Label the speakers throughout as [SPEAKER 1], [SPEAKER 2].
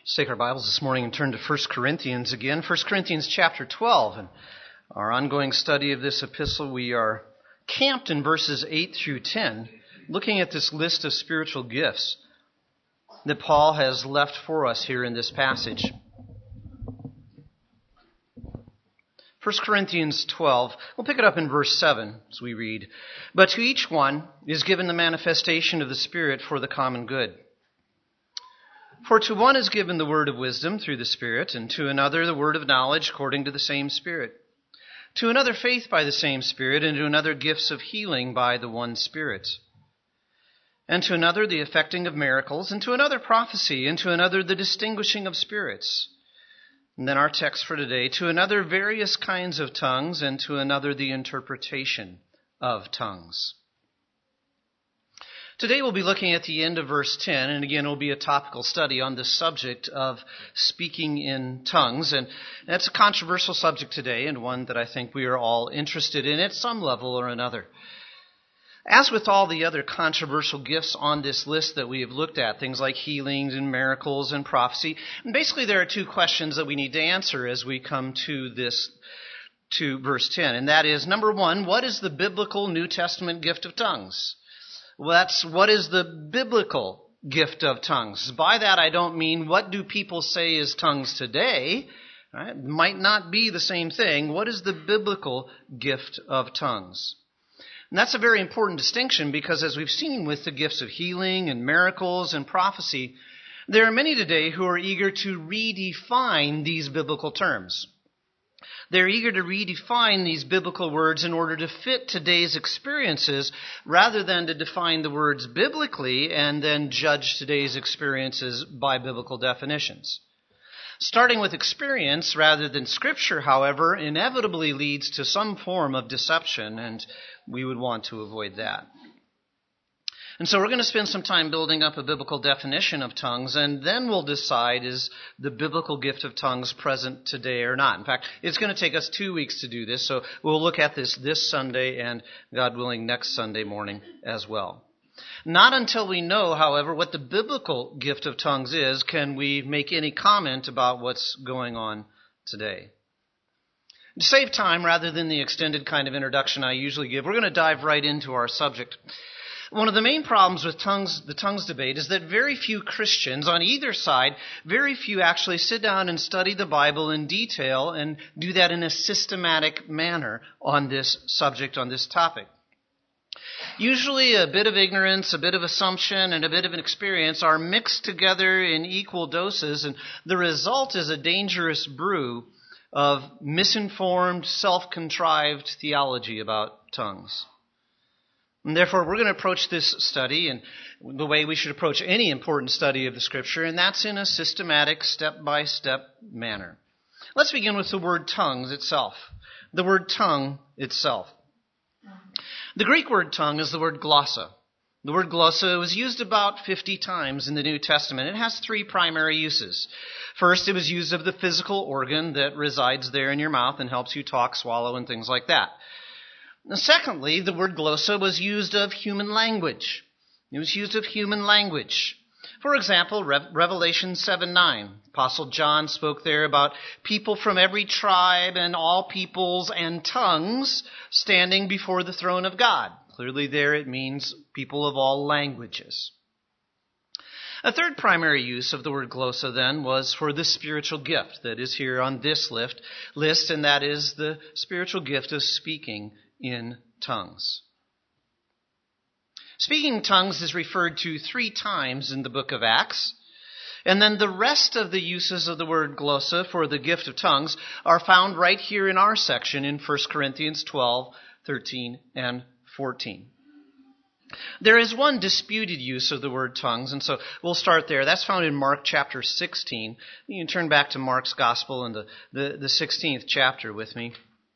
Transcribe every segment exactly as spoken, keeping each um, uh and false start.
[SPEAKER 1] Let's take our Bibles this morning and turn to First Corinthians again. First Corinthians chapter twelve. And our ongoing study of this epistle, we are camped in verses eight through ten, looking at this list of spiritual gifts that Paul has left for us here in this passage. First Corinthians twelve, we'll pick it up in verse seven as we read. But to each one is given the manifestation of the Spirit for the common good. For to one is given the word of wisdom through the Spirit, and to another the word of knowledge according to the same Spirit. To another faith by the same Spirit, and to another gifts of healing by the one Spirit. And to another the effecting of miracles, and to another prophecy, and to another the distinguishing of spirits. And then our text for today, to another various kinds of tongues, and to another the interpretation of tongues. Today we'll be looking at the end of verse ten, and again it will be a topical study on the subject of speaking in tongues. And that's a controversial subject today, and one that I think we are all interested in at some level or another. As with all the other controversial gifts on this list that we have looked at, things like healings and miracles and prophecy, and basically there are two questions that we need to answer as we come to this, to verse ten. And that is, number one, what is the biblical New Testament gift of tongues? Well, that's what is the biblical gift of tongues. By that I don't mean what do people say is tongues today. Right? It might not be the same thing. What is the biblical gift of tongues? And that's a very important distinction because as we've seen with the gifts of healing and miracles and prophecy, there are many today who are eager to redefine these biblical terms. They're eager to redefine these biblical words in order to fit today's experiences rather than to define the words biblically and then judge today's experiences by biblical definitions. Starting with experience rather than Scripture, however, inevitably leads to some form of deception, and we would want to avoid that. And so we're going to spend some time building up a biblical definition of tongues, and then we'll decide is the biblical gift of tongues present today or not. In fact, it's going to take us two weeks to do this, so we'll look at this this Sunday and, God willing, next Sunday morning as well. Not until we know, however, what the biblical gift of tongues is, can we make any comment about what's going on today. To save time, rather than the extended kind of introduction I usually give, we're going to dive right into our subject. One of the main problems with tongues, the tongues debate is that very few Christians on either side, very few actually sit down and study the Bible in detail and do that in a systematic manner on this subject, on this topic. Usually a bit of ignorance, a bit of assumption, and a bit of an experience are mixed together in equal doses, and the result is a dangerous brew of misinformed, self-contrived theology about tongues. And therefore, we're going to approach this study in the way we should approach any important study of the Scripture, and that's in a systematic, step-by-step manner. Let's begin with the word tongues itself. The word tongue itself. The Greek word tongue is the word glossa. The word glossa was used about fifty times in the New Testament. It has three primary uses. First, it was used of the physical organ that resides there in your mouth and helps you talk, swallow, and things like that. Secondly, the word glossa was used of human language. It was used of human language. For example, Re- Revelation seven nine. Apostle John spoke there about people from every tribe and all peoples and tongues standing before the throne of God. Clearly there it means people of all languages. A third primary use of the word glossa then was for the spiritual gift that is here on this list, list, and that is the spiritual gift of speaking in tongues. Speaking in tongues is referred to three times in the book of Acts, and then the rest of the uses of the word glossa for the gift of tongues are found right here in our section in First Corinthians twelve, thirteen, and fourteen. There is one disputed use of the word tongues, and so we'll start there. That's found in Mark chapter sixteen. You can turn back to Mark's Gospel in the, the, the sixteenth chapter with me.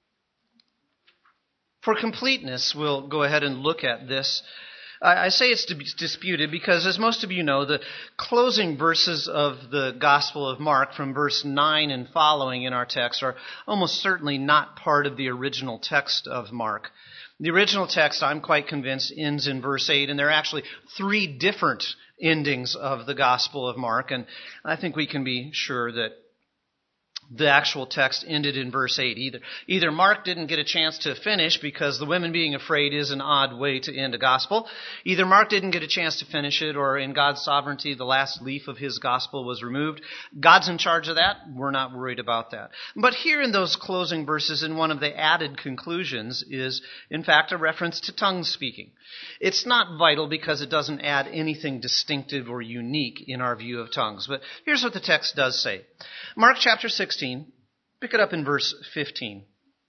[SPEAKER 1] For completeness, we'll go ahead and look at this. I say it's disputed because, as most of you know, the closing verses of the Gospel of Mark from verse nine and following in our text are almost certainly not part of the original text of Mark. The original text, I'm quite convinced, ends in verse eight, and there are actually three different endings of the Gospel of Mark, and I think we can be sure that the actual text ended in verse eight. Either, either Mark didn't get a chance to finish because the women being afraid is an odd way to end a gospel. Either Mark didn't get a chance to finish it, or in God's sovereignty, the last leaf of his gospel was removed. God's in charge of that. We're not worried about that. But here in those closing verses, in one of the added conclusions is, in fact, a reference to tongue speaking. It's not vital because it doesn't add anything distinctive or unique in our view of tongues. But here's what the text does say. Mark chapter sixteen, pick it up in verse fifteen.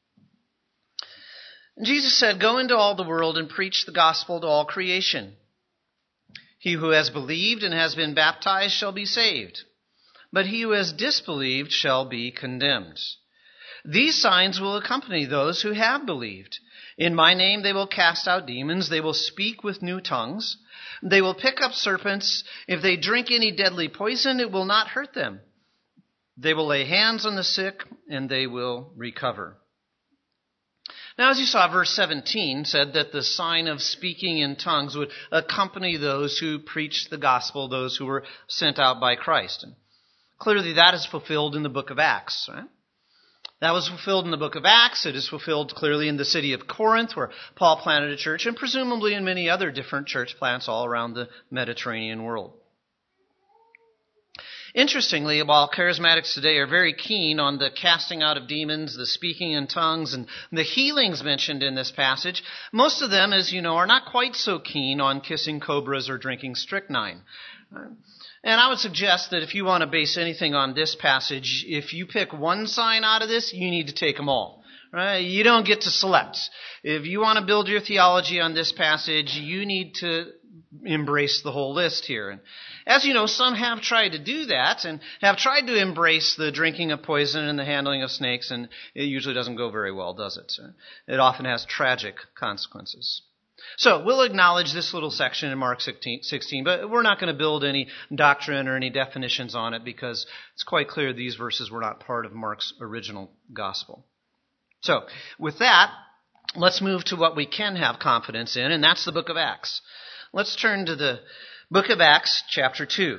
[SPEAKER 1] Jesus said, "Go into all the world and preach the gospel to all creation. He who has believed and has been baptized shall be saved, but he who has disbelieved shall be condemned. These signs will accompany those who have believed. In my name they will cast out demons, they will speak with new tongues, they will pick up serpents. If they drink any deadly poison, it will not hurt them. They will lay hands on the sick, and they will recover." Now, as you saw, verse seventeen said that the sign of speaking in tongues would accompany those who preached the gospel, those who were sent out by Christ. And clearly that is fulfilled in the book of Acts, right? That was fulfilled in the book of Acts. It is fulfilled clearly in the city of Corinth, where Paul planted a church, and presumably in many other different church plants all around the Mediterranean world. Interestingly, while charismatics today are very keen on the casting out of demons, the speaking in tongues, and the healings mentioned in this passage, most of them, as you know, are not quite so keen on kissing cobras or drinking strychnine. And I would suggest that if you want to base anything on this passage, if you pick one sign out of this, you need to take them all. Right? You don't get to select. If you want to build your theology on this passage, you need to embrace the whole list here. And as you know, some have tried to do that and have tried to embrace the drinking of poison and the handling of snakes, and it usually doesn't go very well, does it? It often has tragic consequences. So we'll acknowledge this little section in Mark sixteen, but we're not going to build any doctrine or any definitions on it because it's quite clear these verses were not part of Mark's original gospel. So with that, let's move to what we can have confidence in, and that's the book of Acts. Let's turn to the book of Acts, chapter two.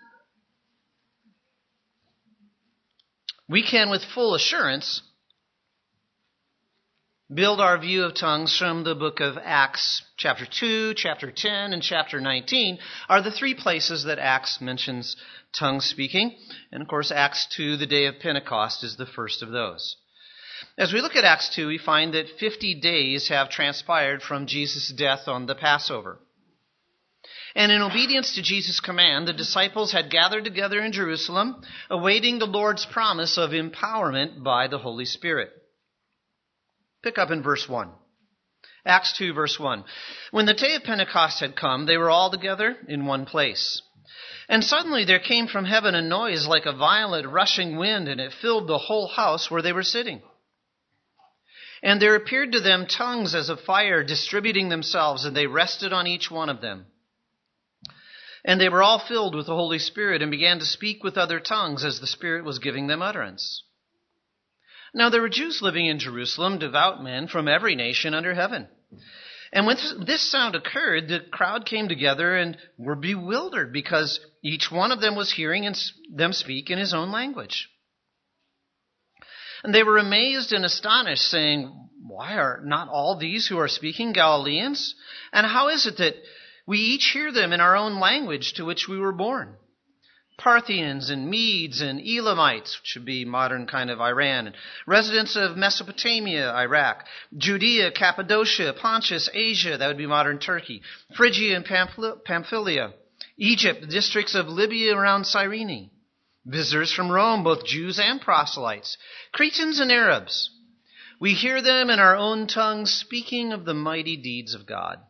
[SPEAKER 1] We can, with full assurance, build our view of tongues from the book of Acts. Chapter two, chapter ten, and chapter nineteen are the three places that Acts mentions tongue speaking. And of course, Acts two, the day of Pentecost, is the first of those. As we look at Acts two, we find that fifty days have transpired from Jesus' death on the Passover. And in obedience to Jesus' command, the disciples had gathered together in Jerusalem, awaiting the Lord's promise of empowerment by the Holy Spirit. Pick up in verse one. Acts two, verse one. When the day of Pentecost had come, they were all together in one place. And suddenly there came from heaven a noise like a violent rushing wind, and it filled the whole house where they were sitting. And there appeared to them tongues as of fire, distributing themselves, and they rested on each one of them. And they were all filled with the Holy Spirit and began to speak with other tongues as the Spirit was giving them utterance. Now there were Jews living in Jerusalem, devout men from every nation under heaven. And when this sound occurred, the crowd came together and were bewildered because each one of them was hearing them speak in his own language. And they were amazed and astonished, saying, "Why are not all these who are speaking Galileans? And how is it that we each hear them in our own language to which we were born? Parthians and Medes and Elamites," which would be modern kind of Iran, and residents of Mesopotamia, Iraq, Judea, Cappadocia, Pontus, Asia, that would be modern Turkey, Phrygia and Pamphylia, Egypt, the districts of Libya around Cyrene, visitors from Rome, both Jews and proselytes, Cretans and Arabs. We hear them in our own tongues speaking of the mighty deeds of God.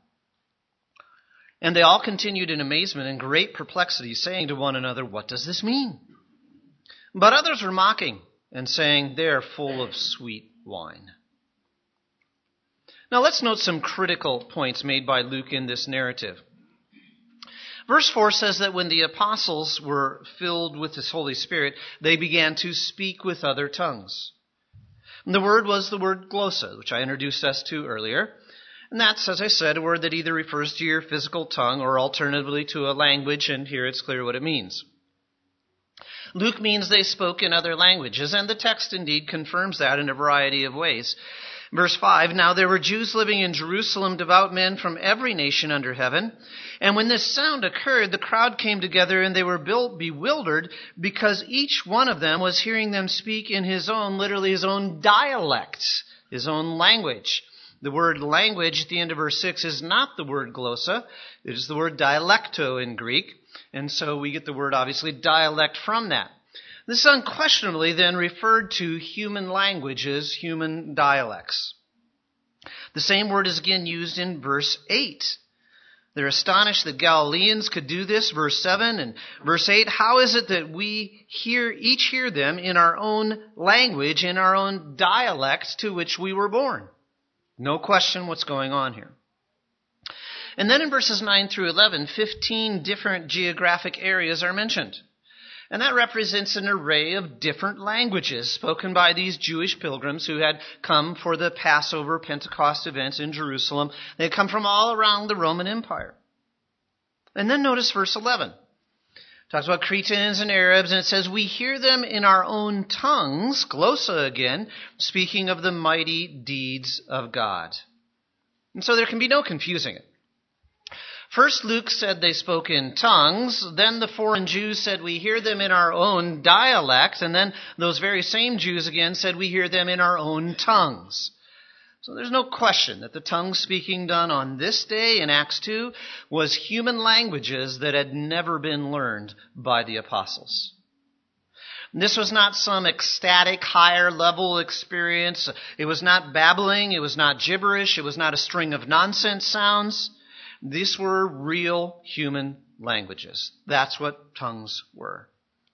[SPEAKER 1] And they all continued in amazement and great perplexity, saying to one another, "What does this mean?" But others were mocking and saying, "They are full of sweet wine." Now let's note some critical points made by Luke in this narrative. Verse four says that when the apostles were filled with this Holy Spirit, they began to speak with other tongues. And the word was the word glossa, which I introduced us to earlier. And that's, as I said, a word that either refers to your physical tongue or alternatively to a language, and here it's clear what it means. Luke means they spoke in other languages, and the text indeed confirms that in a variety of ways. Verse five, now there were Jews living in Jerusalem, devout men from every nation under heaven. And when this sound occurred, the crowd came together, and they were bewildered because each one of them was hearing them speak in his own, literally his own dialect, his own language. The word language at the end of verse six is not the word glossa. It is the word dialecto in Greek. And so we get the word, obviously, dialect from that. This is unquestionably then referred to human languages, human dialects. The same word is again used in verse eight. They're astonished that Galileans could do this, verse seven. And verse eight, how is it that we hear each hear them in our own language, in our own dialect to which we were born? No question what's going on here. And then in verses nine through eleven, fifteen different geographic areas are mentioned. And that represents an array of different languages spoken by these Jewish pilgrims who had come for the Passover Pentecost events in Jerusalem. They had come from all around the Roman Empire. And then notice verse eleven. It talks about Cretans and Arabs, and it says, we hear them in our own tongues, glossa again, speaking of the mighty deeds of God. And so there can be no confusing it. First, Luke said they spoke in tongues. Then the foreign Jews said, we hear them in our own dialect. And then those very same Jews again said, we hear them in our own tongues. So there's no question that the tongue speaking done on this day in Acts two was human languages that had never been learned by the apostles. This was not some ecstatic, higher level experience. It was not babbling. It was not gibberish. It was not a string of nonsense sounds. These were real human languages. That's what tongues were.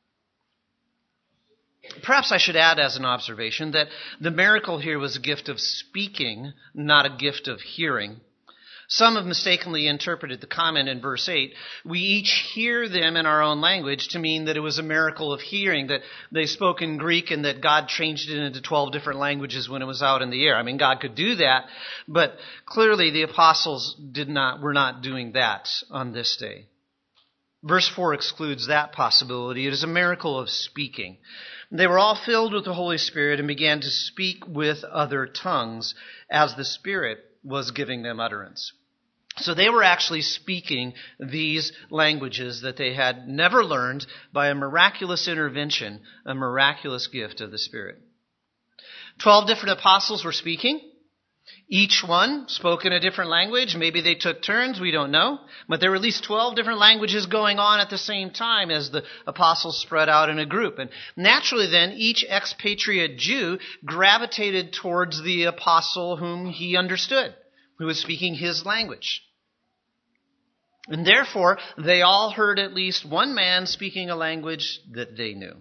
[SPEAKER 1] Perhaps I should add as an observation that the miracle here was a gift of speaking, not a gift of hearing. Some have mistakenly interpreted the comment in verse eight, we each hear them in our own language, to mean that it was a miracle of hearing, that they spoke in Greek and that God changed it into twelve different languages when it was out in the air. I mean, God could do that, but clearly the apostles did not, were not doing that on this day. Verse four excludes that possibility. It is a miracle of speaking. They were all filled with the Holy Spirit and began to speak with other tongues as the Spirit was giving them utterance. So they were actually speaking these languages that they had never learned by a miraculous intervention, a miraculous gift of the Spirit. Twelve different apostles were speaking. Each one spoke in a different language. Maybe they took turns, we don't know. But there were at least twelve different languages going on at the same time as the apostles spread out in a group. And naturally then, each expatriate Jew gravitated towards the apostle whom he understood, who was speaking his language. And therefore, they all heard at least one man speaking a language that they knew.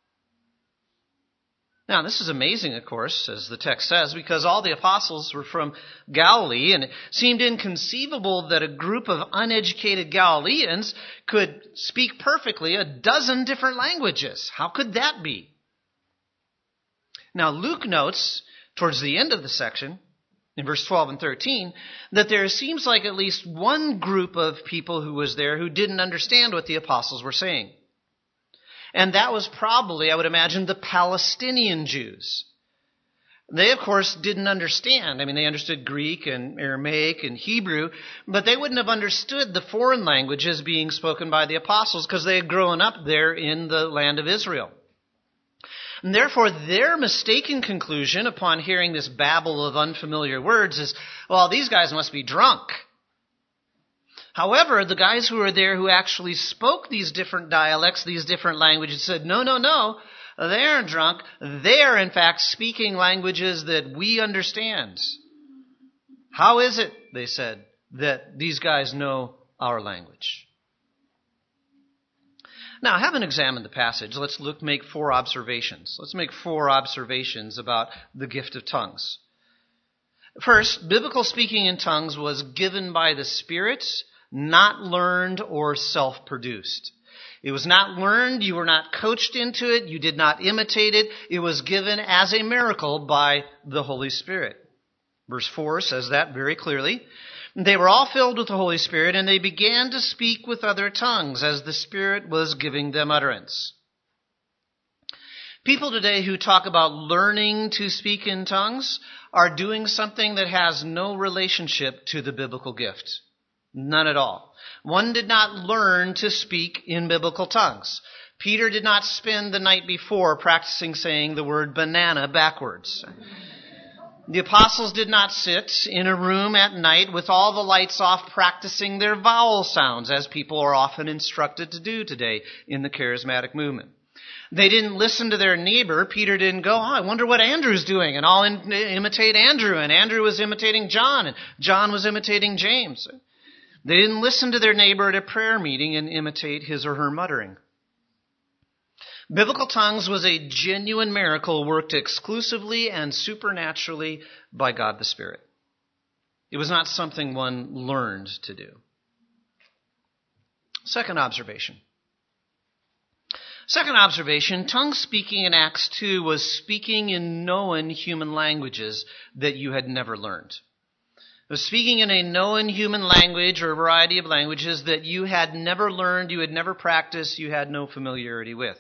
[SPEAKER 1] Now, this is amazing, of course, as the text says, because all the apostles were from Galilee, and it seemed inconceivable that a group of uneducated Galileans could speak perfectly a dozen different languages. How could that be? Now, Luke notes, towards the end of the section, in verse twelve and thirteen, that there seems like at least one group of people who was there who didn't understand what the apostles were saying. And that was probably, I would imagine, the Palestinian Jews. They, of course, didn't understand. I mean, they understood Greek and Aramaic and Hebrew, but they wouldn't have understood the foreign languages being spoken by the apostles because they had grown up there in the land of Israel. And therefore, their mistaken conclusion upon hearing this babble of unfamiliar words is, well, these guys must be drunk. However, the guys who were there who actually spoke these different dialects, these different languages, said, no, no, no, they aren't drunk. They are, in fact, speaking languages that we understand. How is it, they said, that these guys know our language? Now, having examined the passage, let's look make four observations. Let's make four observations about the gift of tongues. First, biblical speaking in tongues was given by the Spirit, not learned or self-produced. It was not learned. You were not coached into it. You did not imitate it. It was given as a miracle by the Holy Spirit. Verse four says that very clearly. They were all filled with the Holy Spirit, and they began to speak with other tongues as the Spirit was giving them utterance. People today who talk about learning to speak in tongues are doing something that has no relationship to the biblical gift. None at all. One did not learn to speak in biblical tongues. Peter did not spend the night before practicing saying the word banana backwards. The apostles did not sit in a room at night with all the lights off practicing their vowel sounds, as people are often instructed to do today in the charismatic movement. They didn't listen to their neighbor. Peter didn't go, oh, I wonder what Andrew's doing, and I'll in- imitate Andrew. And Andrew was imitating John, and John was imitating James. They didn't listen to their neighbor at a prayer meeting and imitate his or her muttering. Biblical tongues was a genuine miracle worked exclusively and supernaturally by God the Spirit. It was not something one learned to do. Second observation. Second observation, tongue speaking in Acts two was speaking in known human languages that you had never learned. It was speaking in a known human language or a variety of languages that you had never learned, you had never practiced, you had no familiarity with.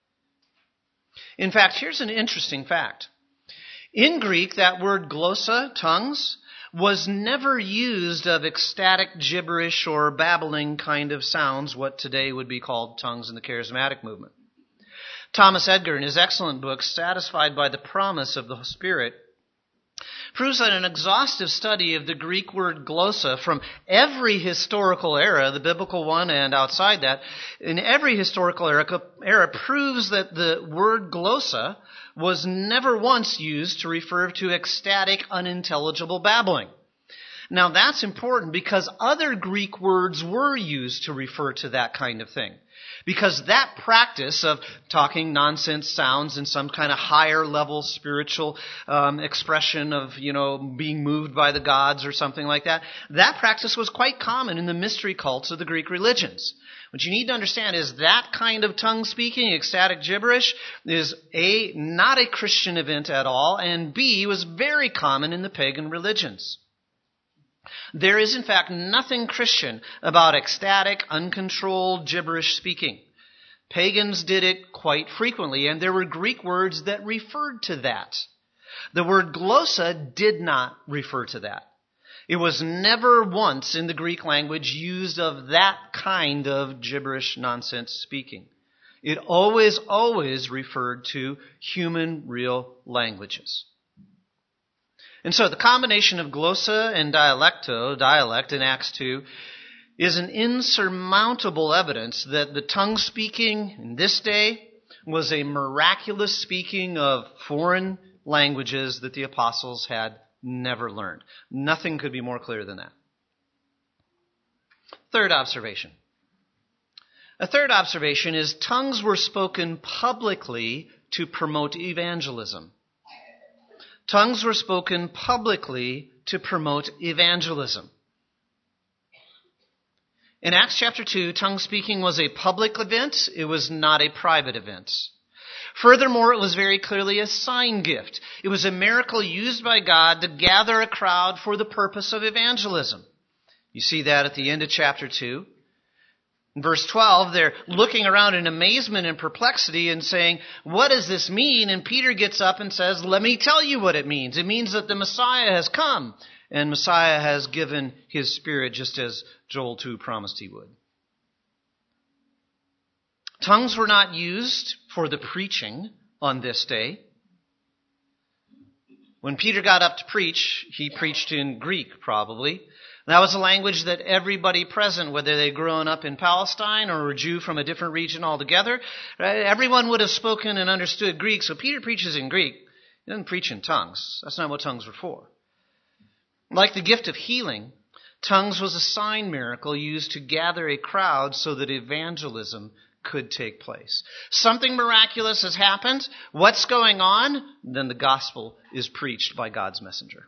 [SPEAKER 1] In fact, here's an interesting fact. In Greek, that word glossa, tongues, was never used of ecstatic gibberish or babbling kind of sounds, what today would be called tongues in the charismatic movement. Thomas Edgar, in his excellent book, Satisfied by the Promise of the Spirit, proves that an exhaustive study of the Greek word glossa from every historical era, the biblical one and outside that, in every historical era, era proves that the word glossa was never once used to refer to ecstatic, unintelligible babbling. Now that's important because other Greek words were used to refer to that kind of thing. Because that practice of talking nonsense sounds in some kind of higher level spiritual um, expression of, you know, being moved by the gods or something like that, that practice was quite common in the mystery cults of the Greek religions. What you need to understand is that kind of tongue speaking, ecstatic gibberish, is A, not a Christian event at all, and B, was very common in the pagan religions. There is, in fact, nothing Christian about ecstatic, uncontrolled gibberish speaking. Pagans did it quite frequently, and there were Greek words that referred to that. The word glossa did not refer to that. It was never once in the Greek language used of that kind of gibberish nonsense speaking. It always, always referred to human, real languages. And so the combination of glossa and dialecto, dialect in Acts two, is an insurmountable evidence that the tongue speaking in this day was a miraculous speaking of foreign languages that the apostles had never learned. Nothing could be more clear than that. Third observation. A third observation is tongues were spoken publicly to promote evangelism. Tongues were spoken publicly to promote evangelism. In Acts chapter two, tongue speaking was a public event. It was not a private event. Furthermore, it was very clearly a sign gift. It was a miracle used by God to gather a crowd for the purpose of evangelism. You see that at the end of chapter two. In verse twelve, they're looking around in amazement and perplexity and saying, what does this mean? And Peter gets up and says, let me tell you what it means. It means that the Messiah has come, and Messiah has given his Spirit just as Joel two promised he would. Tongues were not used for the preaching on this day. When Peter got up to preach, he preached in Greek, probably. That was a language that everybody present, whether they'd grown up in Palestine or were Jew from a different region altogether, right? Everyone would have spoken and understood Greek. So Peter preaches in Greek. He doesn't preach in tongues. That's not what tongues were for. Like the gift of healing, tongues was a sign miracle used to gather a crowd so that evangelism could take place. Something miraculous has happened. What's going on? Then the gospel is preached by God's messenger.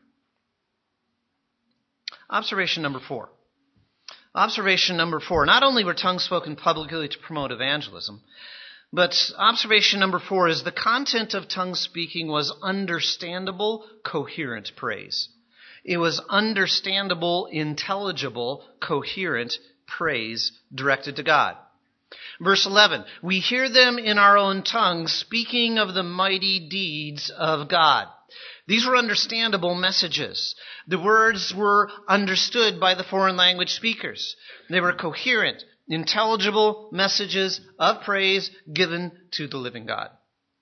[SPEAKER 1] Observation number four. Observation number four. Not only were tongues spoken publicly to promote evangelism, but observation number four is the content of tongue speaking was understandable, coherent praise. It was understandable, intelligible, coherent praise directed to God. Verse eleven, we hear them in our own tongues speaking of the mighty deeds of God. These were understandable messages. The words were understood by the foreign language speakers. They were coherent, intelligible messages of praise given to the living God.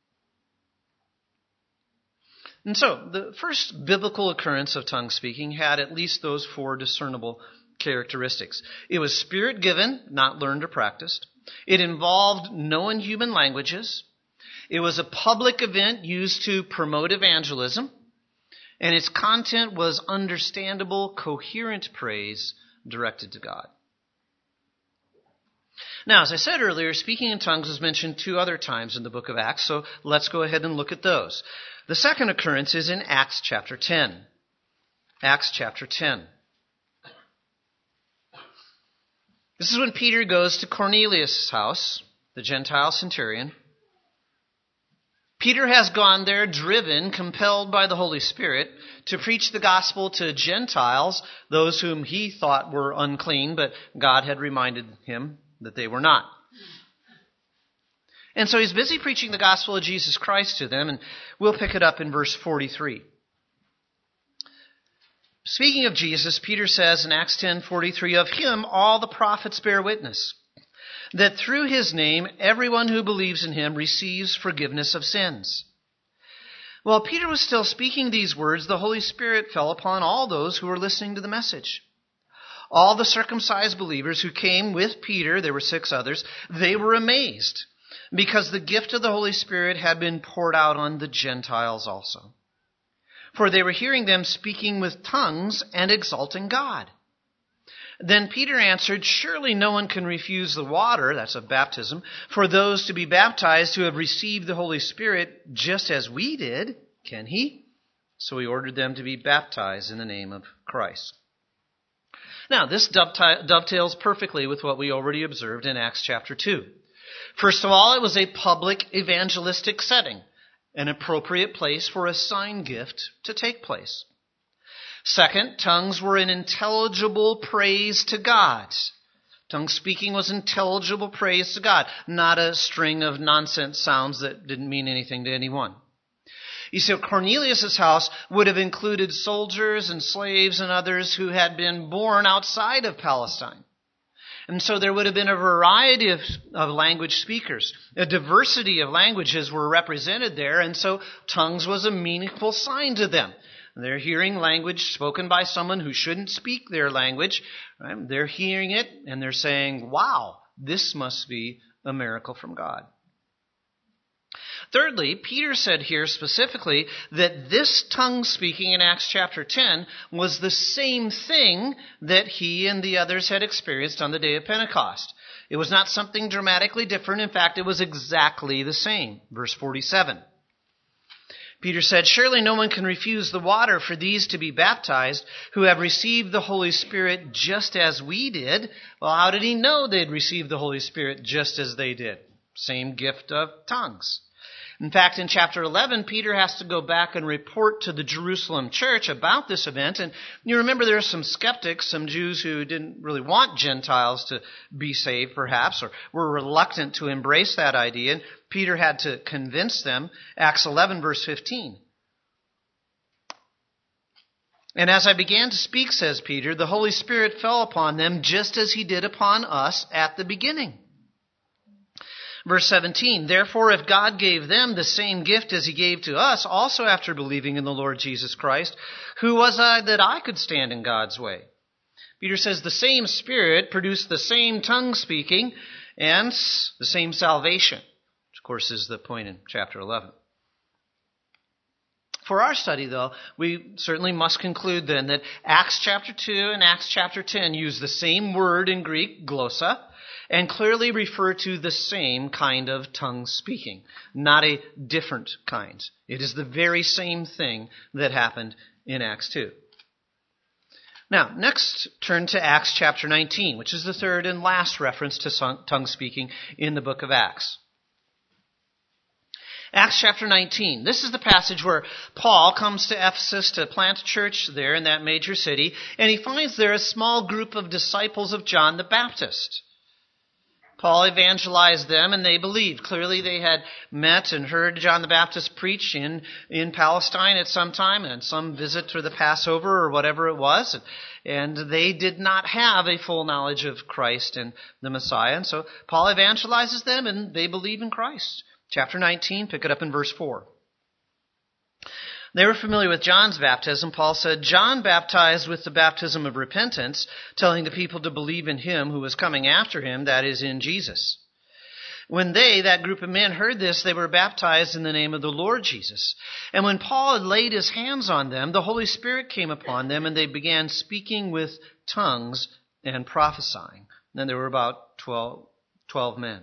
[SPEAKER 1] And so, the first biblical occurrence of tongue speaking had at least those four discernible characteristics. It was spirit-given, not learned or practiced. It involved known human languages. It was a public event used to promote evangelism. And its content was understandable, coherent praise directed to God. Now, as I said earlier, speaking in tongues is mentioned two other times in the book of Acts, so let's go ahead and look at those. The second occurrence is in Acts chapter ten. Acts chapter ten. This is when Peter goes to Cornelius' house, the Gentile centurion. Peter has gone there driven, compelled by the Holy Spirit, to preach the gospel to Gentiles, those whom he thought were unclean, but God had reminded him that they were not. And so he's busy preaching the gospel of Jesus Christ to them, and we'll pick it up in verse forty-three. Speaking of Jesus, Peter says in Acts ten forty-three, of him all the prophets bear witness, that through his name everyone who believes in him receives forgiveness of sins. While Peter was still speaking these words, the Holy Spirit fell upon all those who were listening to the message. All the circumcised believers who came with Peter, there were six others, they were amazed, because the gift of the Holy Spirit had been poured out on the Gentiles also. For they were hearing them speaking with tongues and exalting God. Then Peter answered, surely no one can refuse the water, that's of baptism, for those to be baptized who have received the Holy Spirit just as we did, can he? So he ordered them to be baptized in the name of Christ. Now, this dovetails perfectly with what we already observed in Acts chapter two. First of all, it was a public evangelistic setting, an appropriate place for a sign gift to take place. Second, tongues were an intelligible praise to God. Tongue speaking was intelligible praise to God, not a string of nonsense sounds that didn't mean anything to anyone. You see, Cornelius' house would have included soldiers and slaves and others who had been born outside of Palestine. And so there would have been a variety of, of language speakers. A diversity of languages were represented there, and so tongues was a meaningful sign to them. They're hearing language spoken by someone who shouldn't speak their language. Right? They're hearing it, and they're saying, wow, this must be a miracle from God. Thirdly, Peter said here specifically that this tongue speaking in Acts chapter ten was the same thing that he and the others had experienced on the day of Pentecost. It was not something dramatically different. In fact, it was exactly the same. Verse forty-seven. Peter said, surely no one can refuse the water for these to be baptized who have received the Holy Spirit just as we did. Well, how did he know they'd received the Holy Spirit just as they did? Same gift of tongues. In fact, in chapter eleven, Peter has to go back and report to the Jerusalem church about this event. And you remember there are some skeptics, some Jews who didn't really want Gentiles to be saved, perhaps, or were reluctant to embrace that idea. And Peter had to convince them. Acts eleven, verse fifteen. And as I began to speak, says Peter, the Holy Spirit fell upon them just as he did upon us at the beginning. Verse seventeen, therefore if God gave them the same gift as he gave to us, also after believing in the Lord Jesus Christ, who was I that I could stand in God's way? Peter says the same Spirit produced the same tongue speaking and the same salvation, which of course is the point in chapter eleven. For our study, though, we certainly must conclude then that Acts chapter two and Acts chapter ten use the same word in Greek, glossa, and clearly refer to the same kind of tongue speaking, not a different kind. It is the very same thing that happened in Acts two. Now, next turn to Acts chapter nineteen, which is the third and last reference to tongue speaking in the book of Acts. Acts chapter nineteen. This is the passage where Paul comes to Ephesus to plant a church there in that major city, and he finds there a small group of disciples of John the Baptist. Paul evangelized them, and they believed. Clearly they had met and heard John the Baptist preach in, in Palestine at some time, and some visit for the Passover or whatever it was. And they did not have a full knowledge of Christ and the Messiah. And so Paul evangelizes them, and they believe in Christ. Chapter nineteen, pick it up in verse four. They were familiar with John's baptism. Paul said, John baptized with the baptism of repentance, telling the people to believe in him who was coming after him, that is, in Jesus. When they, that group of men, heard this, they were baptized in the name of the Lord Jesus. And when Paul had laid his hands on them, the Holy Spirit came upon them, and they began speaking with tongues and prophesying. And then there were about twelve, twelve men.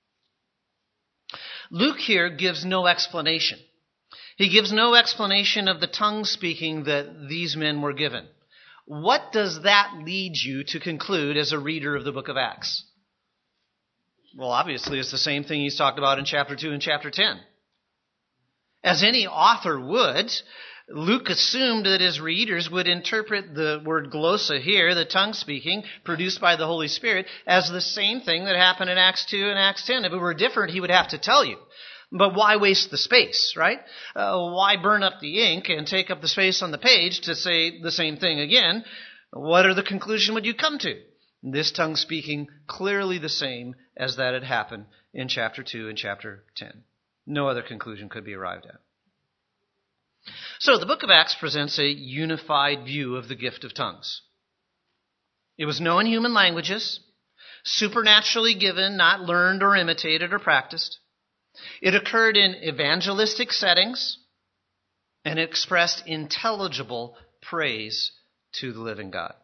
[SPEAKER 1] Luke here gives no explanation. He gives no explanation of the tongue speaking that these men were given. What does that lead you to conclude as a reader of the book of Acts? Well, obviously, it's the same thing he's talked about in chapter two and chapter ten. As any author would, Luke assumed that his readers would interpret the word glossa here, the tongue speaking, produced by the Holy Spirit, as the same thing that happened in Acts two and Acts ten. If it were different, he would have to tell you. But why waste the space, right? Uh, why burn up the ink and take up the space on the page to say the same thing again? What are the conclusion would you come to? This tongue speaking clearly the same as that had happened in chapter two and chapter ten. No other conclusion could be arrived at. So the book of Acts presents a unified view of the gift of tongues. It was known in human languages, supernaturally given, not learned or imitated or practiced. It occurred in evangelistic settings, and it expressed intelligible praise to the living God.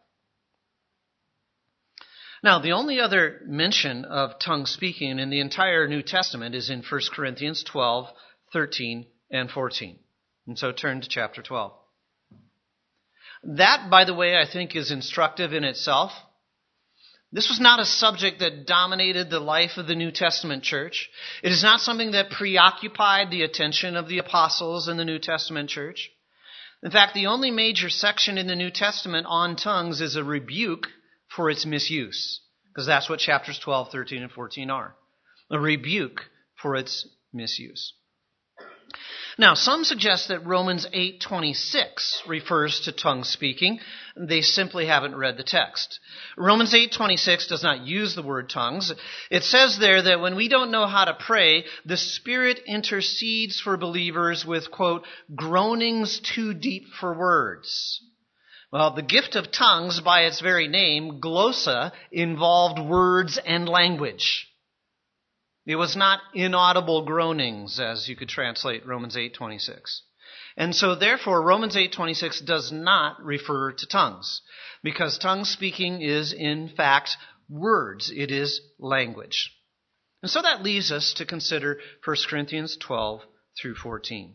[SPEAKER 1] Now, the only other mention of tongue speaking in the entire New Testament is in First Corinthians twelve, thirteen, and fourteen. And so turn to chapter twelve. That, by the way, I think is instructive in itself. This was not a subject that dominated the life of the New Testament church. It is not something that preoccupied the attention of the apostles in the New Testament church. In fact, the only major section in the New Testament on tongues is a rebuke for its misuse, because that's what chapters twelve, thirteen, and fourteen are. A rebuke for its misuse. Now, some suggest that Romans eight twenty-six refers to tongue speaking. They simply haven't read the text. Romans eight twenty-six does not use the word tongues. It says there that when we don't know how to pray, the Spirit intercedes for believers with, quote, groanings too deep for words. Well, the gift of tongues, by its very name, glossa, involved words and language. It was not inaudible groanings, as you could translate Romans eight twenty-six. And so, therefore, Romans eight twenty-six does not refer to tongues, because tongue speaking is, in fact, words. It is language. And so that leaves us to consider First Corinthians twelve through fourteen.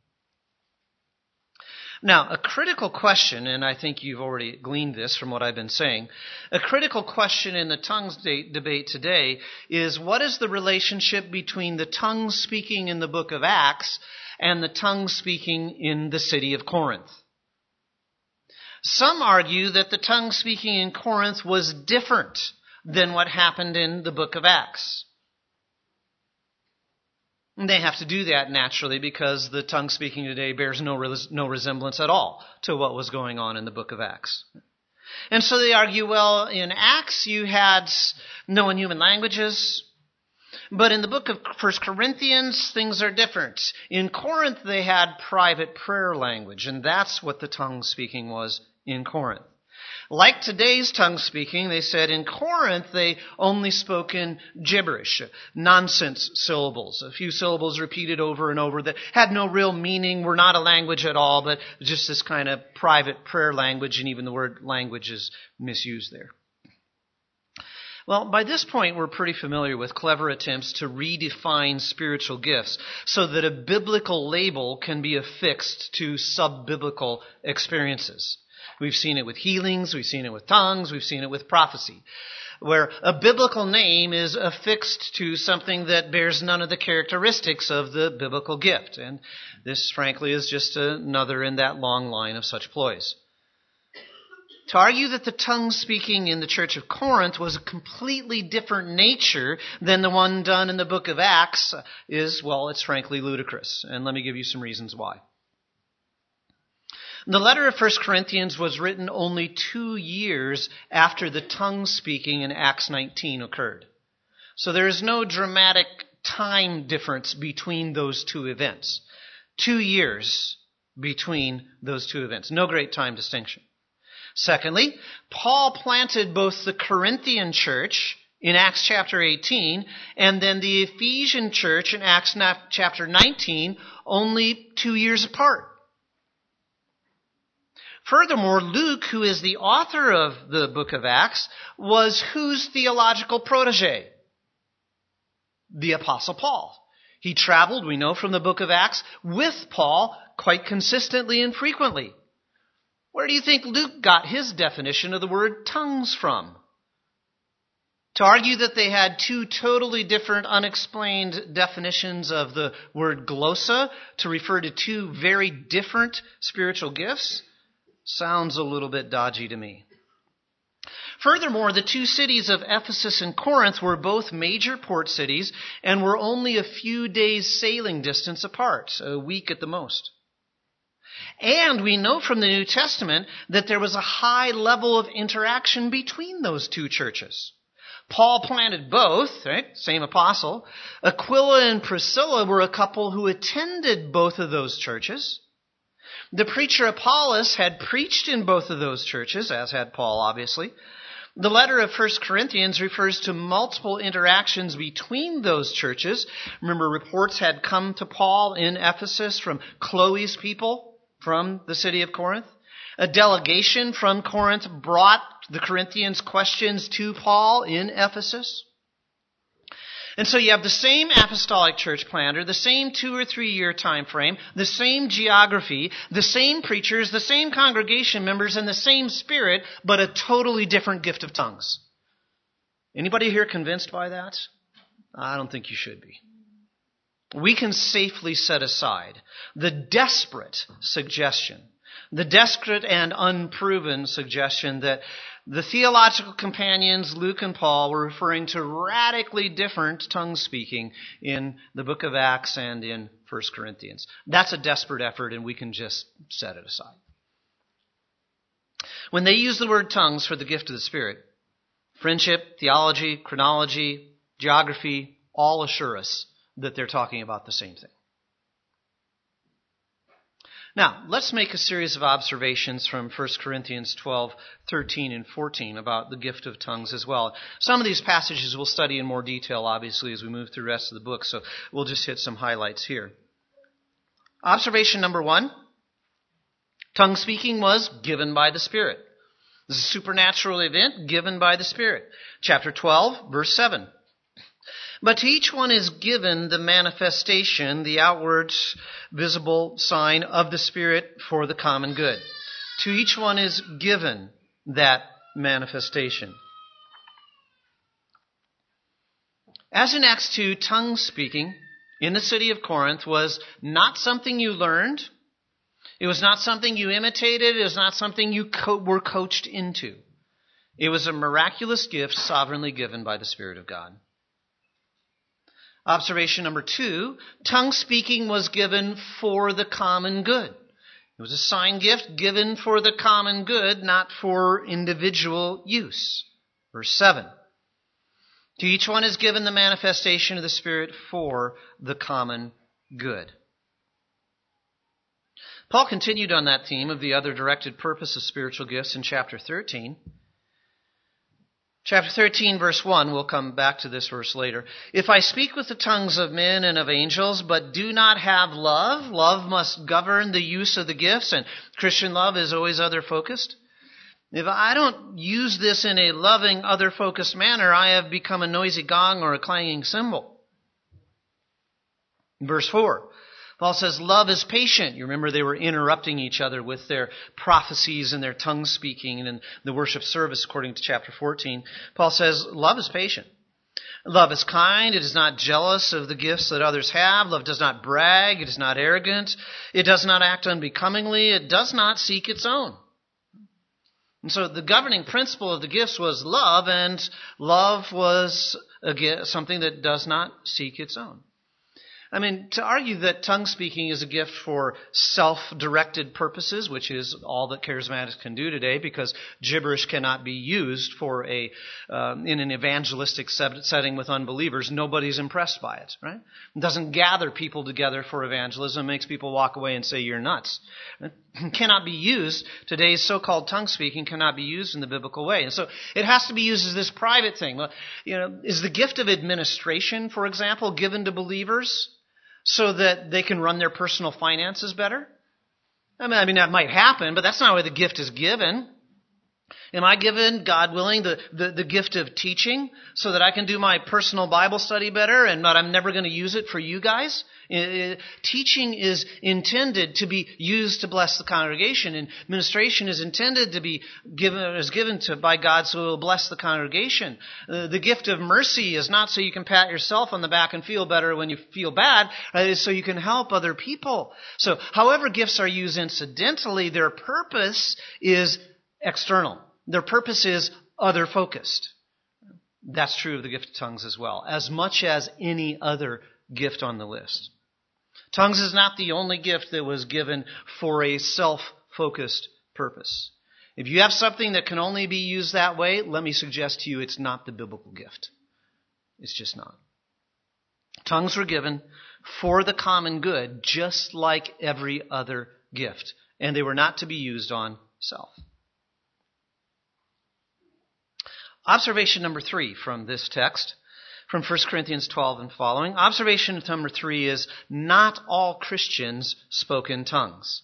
[SPEAKER 1] Now, a critical question, and I think you've already gleaned this from what I've been saying, a critical question in the tongues de- debate today is, what is the relationship between the tongue speaking in the book of Acts and the tongue speaking in the city of Corinth? Some argue that the tongue speaking in Corinth was different than what happened in the book of Acts. And they have to do that naturally because the tongue speaking today bears no res- no resemblance at all to what was going on in the book of Acts. And so they argue, well, in Acts you had known human languages, but in the book of First Corinthians things are different. In Corinth they had private prayer language, and that's what the tongue speaking was in Corinth. Like today's tongue speaking, they said in Corinth they only spoke in gibberish, nonsense syllables, a few syllables repeated over and over that had no real meaning, were not a language at all, but just this kind of private prayer language, and even the word language is misused there. Well, by this point we're pretty familiar with clever attempts to redefine spiritual gifts so that a biblical label can be affixed to sub-biblical experiences. We've seen it with healings, we've seen it with tongues, we've seen it with prophecy. where a biblical name is affixed to something that bears none of the characteristics of the biblical gift. And this, frankly, is just another in that long line of such ploys. To argue that the tongue speaking in the church of Corinth was a completely different nature than the one done in the book of Acts is, well, it's frankly ludicrous. And let me give you some reasons why. The letter of First Corinthians was written only two years after the tongue speaking in Acts nineteen occurred. So there is no dramatic time difference between those two events. Two years between those two events. No great time distinction. Secondly, Paul planted both the Corinthian church in Acts chapter eighteen and then the Ephesian church in Acts chapter nineteen only two years apart. Furthermore, Luke, who is the author of the book of Acts, was whose theological protege? The Apostle Paul. He traveled, we know from the book of Acts, with Paul quite consistently and frequently. Where do you think Luke got his definition of the word tongues from? To argue that they had two totally different unexplained definitions of the word glossa to refer to two very different spiritual gifts sounds a little bit dodgy to me. Furthermore, the two cities of Ephesus and Corinth were both major port cities and were only a few days sailing distance apart, a week at the most. And we know from the New Testament that there was a high level of interaction between those two churches. Paul planted both, right? Same apostle. Aquila and Priscilla were a couple who attended both of those churches. The preacher Apollos had preached in both of those churches, as had Paul, obviously. The letter of First Corinthians refers to multiple interactions between those churches. Remember, reports had come to Paul in Ephesus from Chloe's people from the city of Corinth. A delegation from Corinth brought the Corinthians questions to Paul in Ephesus. And so you have the same apostolic church planter, the same two or three year time frame, the same geography, the same preachers, the same congregation members, and the same spirit, but a totally different gift of tongues. Anybody here convinced by that? I don't think you should be. We can safely set aside the desperate suggestion, the desperate and unproven suggestion that the theological companions, Luke and Paul, were referring to radically different tongue speaking in the book of Acts and in First Corinthians. That's a desperate effort, and we can just set it aside. When they use the word tongues for the gift of the Spirit, friendship, theology, chronology, geography, all assure us that they're talking about the same thing. Now, let's make a series of observations from First Corinthians twelve, thirteen, and fourteen about the gift of tongues as well. Some of these passages we'll study in more detail, obviously, as we move through the rest of the book, so we'll just hit some highlights here. Observation number one, tongue speaking was given by the Spirit. This is a supernatural event given by the Spirit. Chapter twelve, verse seven. But to each one is given the manifestation, the outward visible sign of the Spirit for the common good. To each one is given that manifestation. As in Acts two, tongue speaking in the city of Corinth was not something you learned. It was not something you imitated. It was not something you co- were coached into. It was a miraculous gift sovereignly given by the Spirit of God. Observation number two, tongue speaking was given for the common good. It was a sign gift given for the common good, not for individual use. Verse seven. To each one is given the manifestation of the Spirit for the common good. Paul continued on that theme of the other directed purpose of spiritual gifts in chapter thirteen. Chapter thirteen, verse one, we'll come back to this verse later. If I speak with the tongues of men and of angels, but do not have love, love must govern the use of the gifts, and Christian love is always other-focused. If I don't use this in a loving, other-focused manner, I have become a noisy gong or a clanging cymbal. Verse four, Paul says love is patient. You remember they were interrupting each other with their prophecies and their tongue speaking in the worship service according to chapter fourteen. Paul says love is patient. Love is kind. It is not jealous of the gifts that others have. Love does not brag. It is not arrogant. It does not act unbecomingly. It does not seek its own. And so the governing principle of the gifts was love, and love was a gift, something that does not seek its own. I mean, to argue that tongue speaking is a gift for self-directed purposes, which is all that charismatics can do today, because gibberish cannot be used for a um, in an evangelistic setting with unbelievers. Nobody's impressed by it, right? It doesn't gather people together for evangelism. It makes people walk away and say, you're nuts. It cannot be used. Today's so-called tongue speaking cannot be used in the biblical way. And so it has to be used as this private thing. Well, you know, is the gift of administration, for example, given to believers so that they can run their personal finances better? I mean, I mean, that might happen, but that's not why the gift is given. Am I given, God willing, the, the, the gift of teaching so that I can do my personal Bible study better and not I'm never going to use it for you guys? Uh, teaching is intended to be used to bless the congregation, and administration is intended to be given is given to by God so it will bless the congregation. Uh, the gift of mercy is not so you can pat yourself on the back and feel better when you feel bad. Uh, it's so you can help other people. So, however gifts are used incidentally, their purpose is external. Their purpose is other-focused. That's true of the gift of tongues as well, as much as any other gift on the list. Tongues is not the only gift that was given for a self-focused purpose. If you have something that can only be used that way, let me suggest to you it's not the biblical gift. It's just not. Tongues were given for the common good, just like every other gift, and they were not to be used on self. Observation number three from this text, from First Corinthians twelve and following. Observation number three is, not all Christians spoke in tongues.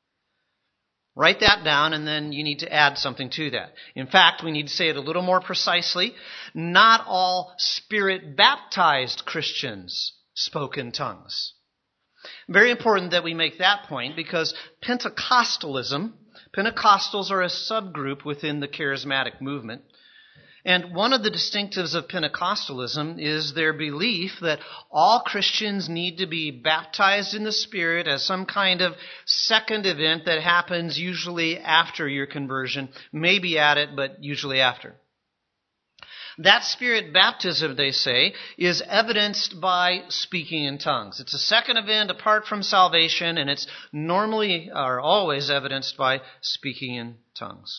[SPEAKER 1] Write that down, and then you need to add something to that. In fact, we need to say it a little more precisely. Not all Spirit-baptized Christians spoke in tongues. Very important that we make that point, because Pentecostalism, Pentecostals are a subgroup within the charismatic movement. And one of the distinctives of Pentecostalism is their belief that all Christians need to be baptized in the Spirit as some kind of second event that happens usually after your conversion. Maybe at it, but usually after. That Spirit baptism, they say, is evidenced by speaking in tongues. It's a second event apart from salvation, and it's normally or always evidenced by speaking in tongues.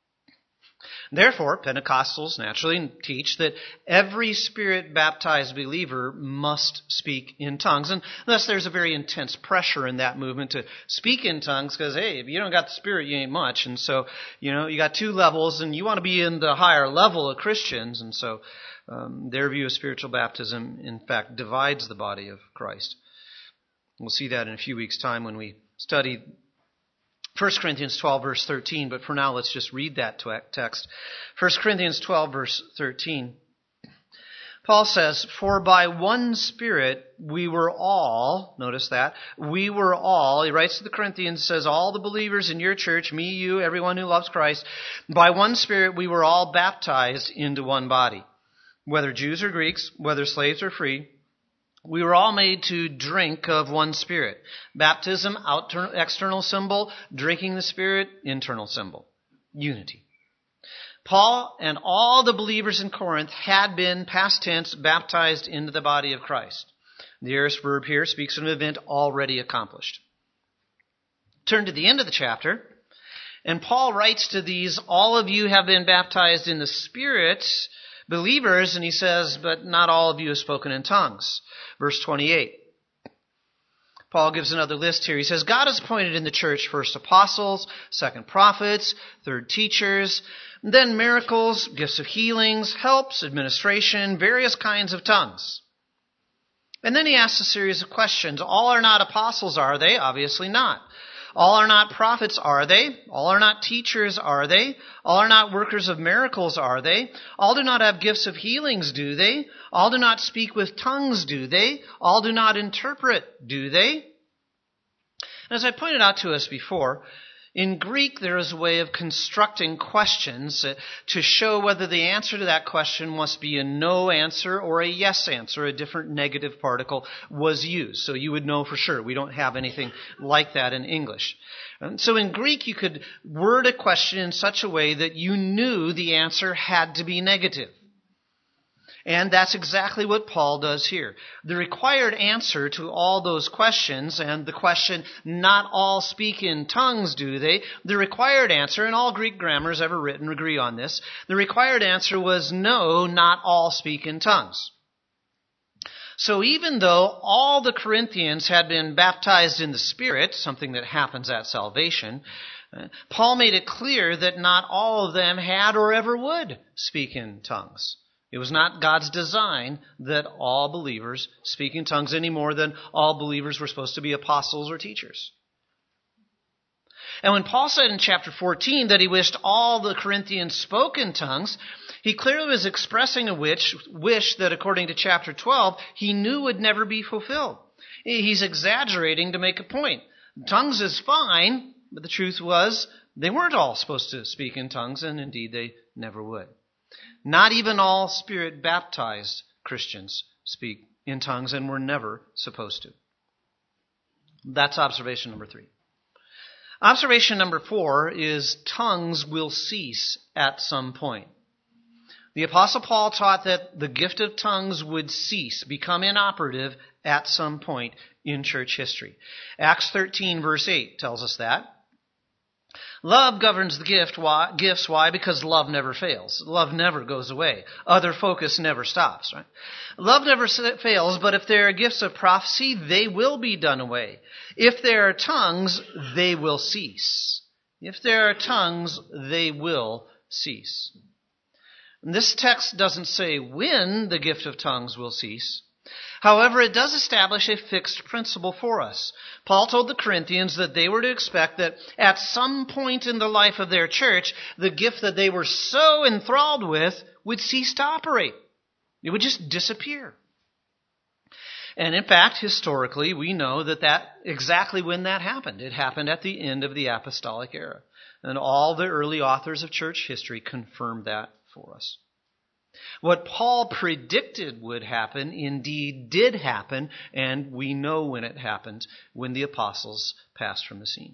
[SPEAKER 1] Therefore, Pentecostals naturally teach that every Spirit-baptized believer must speak in tongues. And thus there's a very intense pressure in that movement to speak in tongues because, hey, if you don't got the Spirit, you ain't much. And so, you know, you got two levels, and you want to be in the higher level of Christians. And so um, their view of spiritual baptism, in fact, divides the body of Christ. We'll see that in a few weeks' time when we study First Corinthians twelve, verse thirteen, but for now let's just read that text. First Corinthians twelve, verse thirteen. Paul says, "For by one Spirit we were all," notice that, we were all, he writes to the Corinthians, says, all the believers in your church, me, you, everyone who loves Christ, by one Spirit we were all baptized into one body. Whether Jews or Greeks, whether slaves or free, we were all made to drink of one Spirit. Baptism, outer, external symbol. Drinking the Spirit, internal symbol. Unity. Paul and all the believers in Corinth had been, past tense, baptized into the body of Christ. The aorist verb here speaks of an event already accomplished. Turn to the end of the chapter, and Paul writes to these, all of you have been baptized in the Spirit, believers, and he says, but not all of you have spoken in tongues. Verse twenty-eight. Paul gives another list here. He says, God has appointed in the church first apostles, second prophets, third teachers, then miracles, gifts of healings, helps, administration, various kinds of tongues. And then he asks a series of questions. All are not apostles, are they? Obviously not. All are not prophets, are they? All are not teachers, are they? All are not workers of miracles, are they? All do not have gifts of healings, do they? All do not speak with tongues, do they? All do not interpret, do they? As I pointed out to us before, in Greek there is a way of constructing questions to show whether the answer to that question must be a no answer or a yes answer. A different negative particle was used, so you would know for sure. We don't have anything like that in English. And so in Greek you could word a question in such a way that you knew the answer had to be negative. And that's exactly what Paul does here. The required answer to all those questions, and the question, not all speak in tongues, do they? The required answer, and all Greek grammars ever written agree on this, the required answer was no, not all speak in tongues. So even though all the Corinthians had been baptized in the Spirit, something that happens at salvation, Paul made it clear that not all of them had or ever would speak in tongues. It was not God's design that all believers speak in tongues any more than all believers were supposed to be apostles or teachers. And when Paul said in chapter fourteen that he wished all the Corinthians spoke in tongues, he clearly was expressing a wish, wish that, according to chapter twelve, he knew would never be fulfilled. He's exaggerating to make a point. Tongues is fine, but the truth was they weren't all supposed to speak in tongues, and indeed they never would. Not even all Spirit-baptized Christians speak in tongues and were never supposed to. That's observation number three. Observation number four is tongues will cease at some point. The Apostle Paul taught that the gift of tongues would cease, become inoperative at some point in church history. Acts thirteen verse eight tells us that. Love governs the gift. Why? Gifts. Why? Because love never fails. Love never goes away. Other focus never stops, right? Love never fails, but if there are gifts of prophecy, they will be done away. If there are tongues, they will cease. If there are tongues, they will cease. And this text doesn't say when the gift of tongues will cease. However, it does establish a fixed principle for us. Paul told the Corinthians that they were to expect that at some point in the life of their church, the gift that they were so enthralled with would cease to operate. It would just disappear. And in fact, historically, we know that that exactly when that happened. It happened at the end of the apostolic era. And all the early authors of church history confirmed that for us. What Paul predicted would happen indeed did happen, and we know when it happened, when the apostles passed from the scene.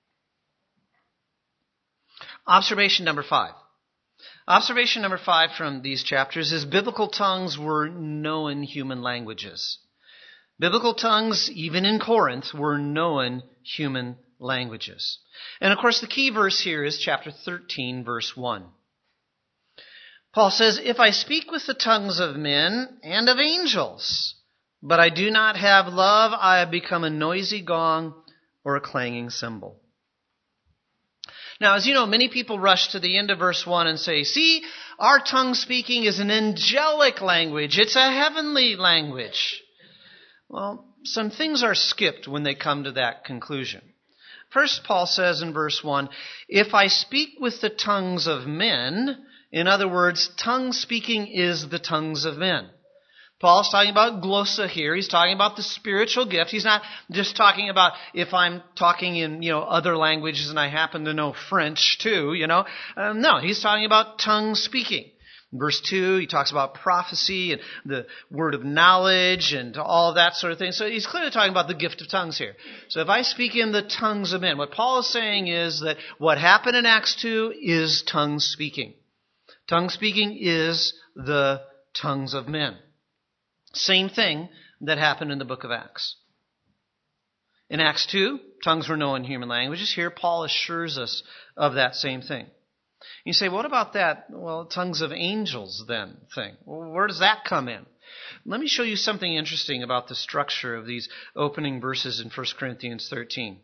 [SPEAKER 1] Observation number five. Observation number five from these chapters is biblical tongues were known human languages. Biblical tongues, even in Corinth, were known human languages. And of course, the key verse here is chapter thirteen, verse one. Paul says, if I speak with the tongues of men and of angels, but I do not have love, I have become a noisy gong or a clanging cymbal. Now, as you know, many people rush to the end of verse one and say, see, our tongue speaking is an angelic language. It's a heavenly language. Well, some things are skipped when they come to that conclusion. First, Paul says in verse one, if I speak with the tongues of men, in other words, tongue speaking is the tongues of men. Paul's talking about glossa here. He's talking about the spiritual gift. He's not just talking about if I'm talking in, you know, other languages and I happen to know French too, you know. Um, no, he's talking about tongue speaking. In verse two, he talks about prophecy and the word of knowledge and all of that sort of thing. So he's clearly talking about the gift of tongues here. So if I speak in the tongues of men, what Paul is saying is that what happened in Acts two is tongue speaking. Tongue speaking is the tongues of men. Same thing that happened in the book of Acts. In Acts two, tongues were known human languages. Here, Paul assures us of that same thing. You say, what about that, well, tongues of angels then thing? Well, where does that come in? Let me show you something interesting about the structure of these opening verses in First Corinthians thirteen.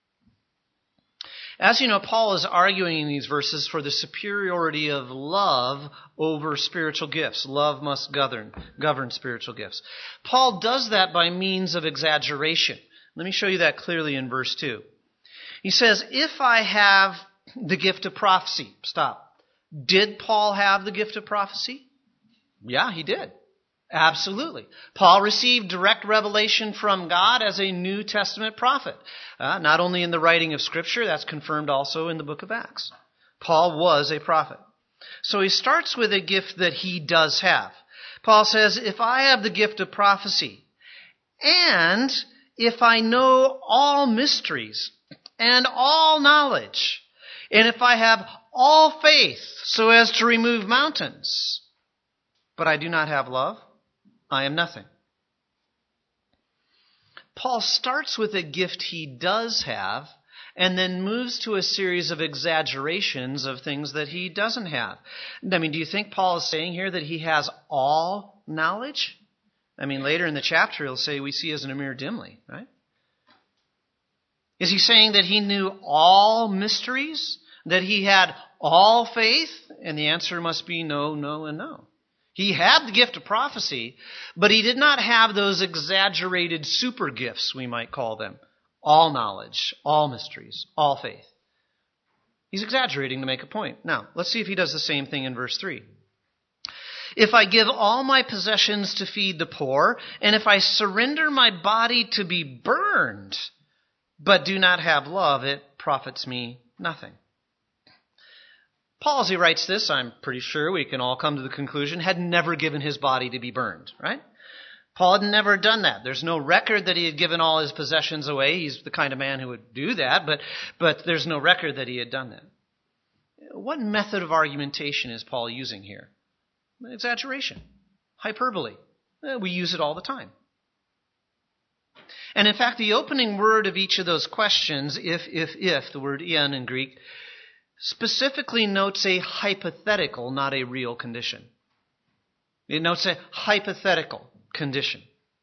[SPEAKER 1] As you know, Paul is arguing in these verses for the superiority of love over spiritual gifts. Love must govern, govern spiritual gifts. Paul does that by means of exaggeration. Let me show you that clearly in verse two. He says, if I have the gift of prophecy. Stop. Did Paul have the gift of prophecy? Yeah, he did. Absolutely. Paul received direct revelation from God as a New Testament prophet, uh, not only in the writing of Scripture, that's confirmed also in the book of Acts. Paul was a prophet. So he starts with a gift that he does have. Paul says, if I have the gift of prophecy, and if I know all mysteries and all knowledge, and if I have all faith so as to remove mountains, but I do not have love, I am nothing. Paul starts with a gift he does have and then moves to a series of exaggerations of things that he doesn't have. I mean, do you think Paul is saying here that he has all knowledge? I mean, later in the chapter he'll say we see as in a mirror dimly, right? Is he saying that he knew all mysteries? That he had all faith? And the answer must be no, no, and no. He had the gift of prophecy, but he did not have those exaggerated super gifts, we might call them. All knowledge, all mysteries, all faith. He's exaggerating to make a point. Now, let's see if he does the same thing in verse three. If I give all my possessions to feed the poor, and if I surrender my body to be burned, but do not have love, it profits me nothing. Paul, as he writes this, I'm pretty sure we can all come to the conclusion, had never given his body to be burned, right? Paul had never done that. There's no record that he had given all his possessions away. He's the kind of man who would do that, but, but there's no record that he had done that. What method of argumentation is Paul using here? Exaggeration, hyperbole. We use it all the time. And in fact, the opening word of each of those questions, if, if, if, the word ian in Greek, specifically notes a hypothetical, not a real condition. It notes a hypothetical condition.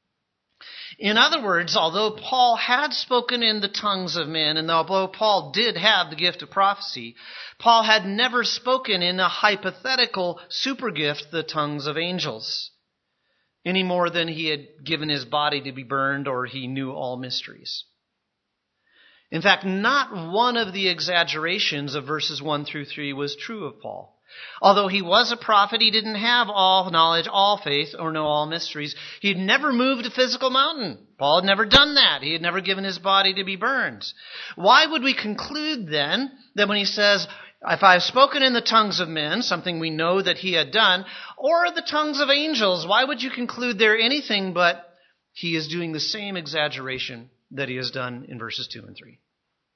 [SPEAKER 1] In other words, although Paul had spoken in the tongues of men, and although Paul did have the gift of prophecy, Paul had never spoken in a hypothetical super gift, the tongues of angels, any more than he had given his body to be burned or he knew all mysteries. In fact, not one of the exaggerations of verses one through three was true of Paul. Although he was a prophet, he didn't have all knowledge, all faith, or know all mysteries. He had never moved a physical mountain. Paul had never done that. He had never given his body to be burned. Why would we conclude then that when he says, if I have spoken in the tongues of men, something we know that he had done, or the tongues of angels, why would you conclude there anything but he is doing the same exaggeration that he has done in verses two and three?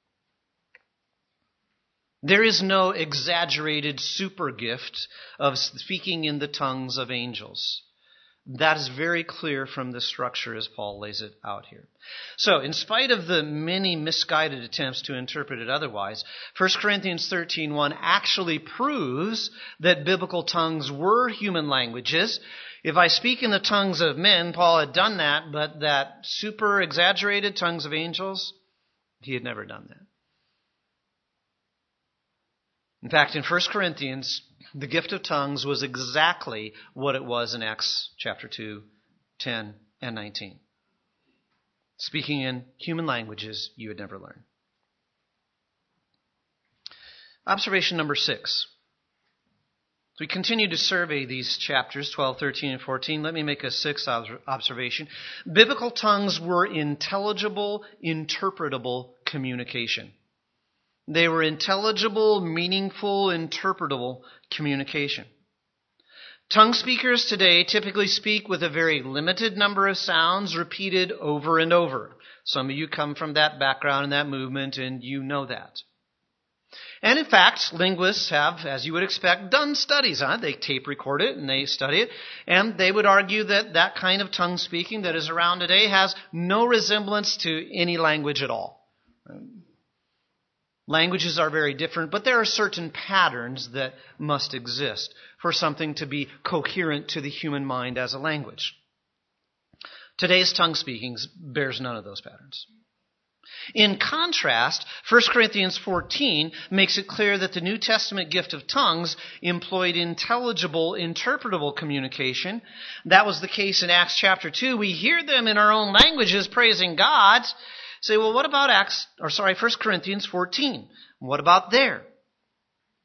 [SPEAKER 1] There is no exaggerated super gift of speaking in the tongues of angels. That is very clear from the structure as Paul lays it out here. So, in spite of the many misguided attempts to interpret it otherwise, First Corinthians thirteen one actually proves that biblical tongues were human languages. If I speak in the tongues of men, Paul had done that, but that super exaggerated tongues of angels, he had never done that. In fact, in First Corinthians, the gift of tongues was exactly what it was in Acts chapter two, ten, and nineteen. Speaking in human languages you would never learn. Observation number six. As we continue to survey these chapters, twelve, thirteen, and fourteen, let me make a sixth observation. Biblical tongues were intelligible, interpretable communication. They were intelligible, meaningful, interpretable communication. Tongue speakers today typically speak with a very limited number of sounds repeated over and over. Some of you come from that background and that movement, and you know that. And in fact, linguists have, as you would expect, done studies on it. They tape record it and they study it. And they would argue that that kind of tongue speaking that is around today has no resemblance to any language at all. Languages are very different, but there are certain patterns that must exist for something to be coherent to the human mind as a language. Today's tongue speaking bears none of those patterns. In contrast, First Corinthians fourteen makes it clear that the New Testament gift of tongues employed intelligible, interpretable communication. That was the case in Acts chapter two. We hear them in our own languages praising God. Say, well, what about Acts, or sorry, First Corinthians fourteen? What about there?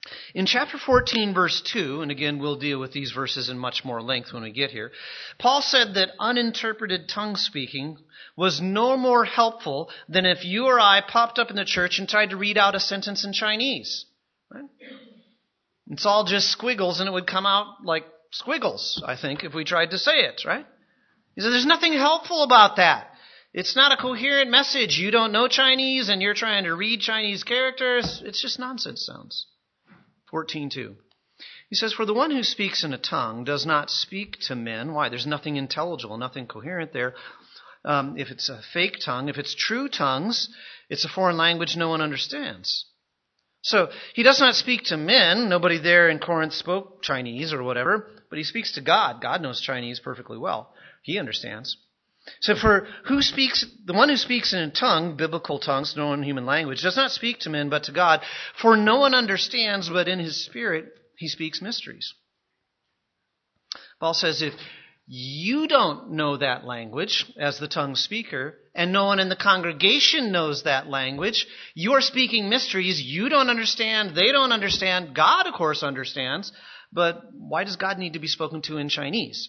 [SPEAKER 1] In chapter fourteen, verse two, and again we'll deal with these verses in much more length when we get here, Paul said that uninterpreted tongue speaking was no more helpful than if you or I popped up in the church and tried to read out a sentence in Chinese. Right? It's all just squiggles, and it would come out like squiggles, I think, if we tried to say it, right? He said there's nothing helpful about that. It's not a coherent message. You don't know Chinese, and you're trying to read Chinese characters. It's just nonsense sounds. fourteen two. He says, for the one who speaks in a tongue does not speak to men. Why? There's nothing intelligible, nothing coherent there. Um, if it's a fake tongue, if it's true tongues, it's a foreign language no one understands. So he does not speak to men. Nobody there in Corinth spoke Chinese or whatever, but he speaks to God. God knows Chinese perfectly well. He understands. So for who speaks, the one who speaks in a tongue, biblical tongues, known human language, does not speak to men but to God, for no one understands, but in his spirit he speaks mysteries. Paul says if you don't know that language as the tongue speaker, and no one in the congregation knows that language, you're speaking mysteries, you don't understand, they don't understand, God of course understands, but why does God need to be spoken to in Chinese?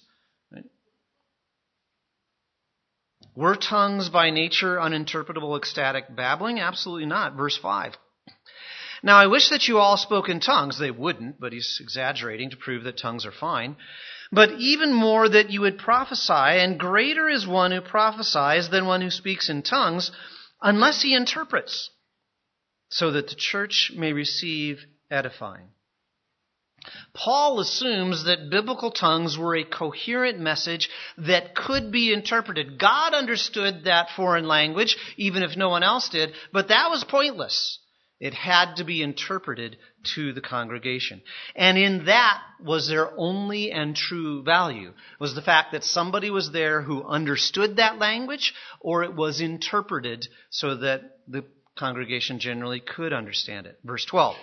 [SPEAKER 1] Were tongues by nature uninterpretable ecstatic babbling? Absolutely not. Verse five. Now I wish that you all spoke in tongues. They wouldn't, but he's exaggerating to prove that tongues are fine. But even more that you would prophesy, and greater is one who prophesies than one who speaks in tongues, unless he interprets, so that the church may receive edifying. Paul assumes that biblical tongues were a coherent message that could be interpreted. God understood that foreign language, even if no one else did, but that was pointless. It had to be interpreted to the congregation. And in that was their only and true value, was the fact that somebody was there who understood that language, or it was interpreted so that the congregation generally could understand it. Verse twelve.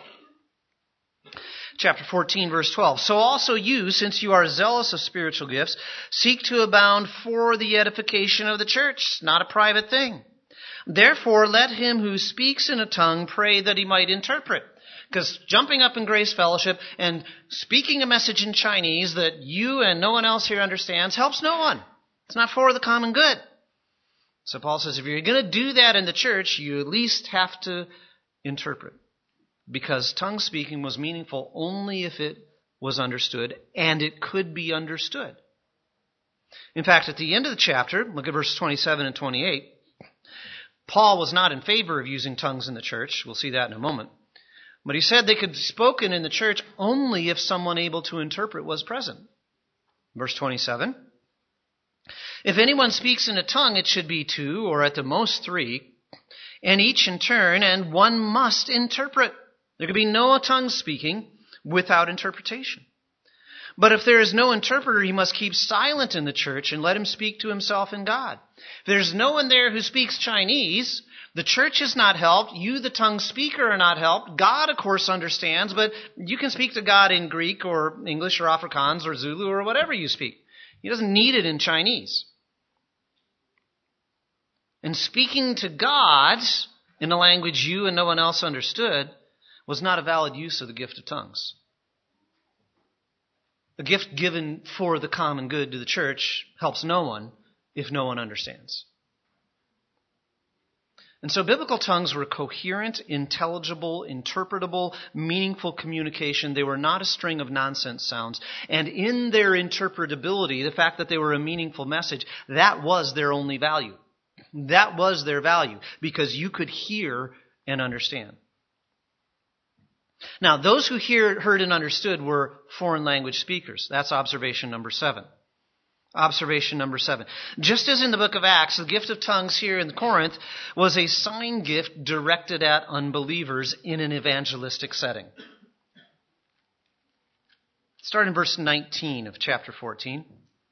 [SPEAKER 1] Chapter fourteen, verse twelve. So also you, since you are zealous of spiritual gifts, seek to abound for the edification of the church. It's not a private thing. Therefore, let him who speaks in a tongue pray that he might interpret. Because jumping up in Grace Fellowship and speaking a message in Chinese that you and no one else here understands helps no one. It's not for the common good. So Paul says if you're going to do that in the church, you at least have to interpret. Because tongue speaking was meaningful only if it was understood, and it could be understood. In fact, at the end of the chapter, look at verses twenty-seven and twenty-eight, Paul was not in favor of using tongues in the church. We'll see that in a moment. But he said they could be spoken in the church only if someone able to interpret was present. Verse twenty-seven, if anyone speaks in a tongue, it should be two, or at the most three, and each in turn, and one must interpret. There could be no tongue speaking without interpretation. But if there is no interpreter, he must keep silent in the church and let him speak to himself and God. If there's no one there who speaks Chinese, the church is not helped. You, the tongue speaker, are not helped. God, of course, understands, but you can speak to God in Greek or English or Afrikaans or Zulu or whatever you speak. He doesn't need it in Chinese. And speaking to God in a language you and no one else understood was not a valid use of the gift of tongues. A gift given for the common good to the church helps no one if no one understands. And so biblical tongues were coherent, intelligible, interpretable, meaningful communication. They were not a string of nonsense sounds. And in their interpretability, the fact that they were a meaningful message, that was their only value. That was their value, because you could hear and understand. Now, those who hear, heard and understood were foreign language speakers. That's observation number seven. Observation number seven. Just as in the book of Acts, the gift of tongues here in Corinth was a sign gift directed at unbelievers in an evangelistic setting. Start in verse nineteen of chapter fourteen.